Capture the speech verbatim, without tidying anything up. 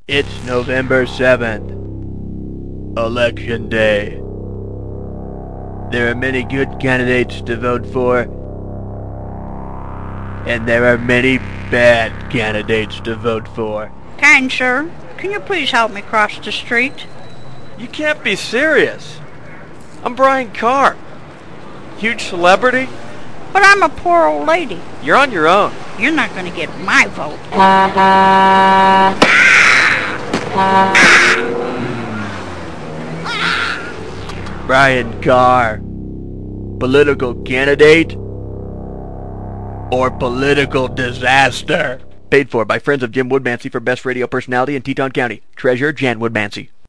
It's November seventh, Election Day. There are many good candidates to vote for, and there are many bad candidates to vote for. Kind sir, can you please help me cross the street? You can't be serious. I'm Brian Carr. Huge celebrity. But I'm a poor old lady. You're on your own. You're not going to get my vote. Brian Carr, political candidate or political disaster? Paid for by Friends of Jim Woodmansey for Best Radio Personality in Teton County. Treasurer Jan Woodmansey.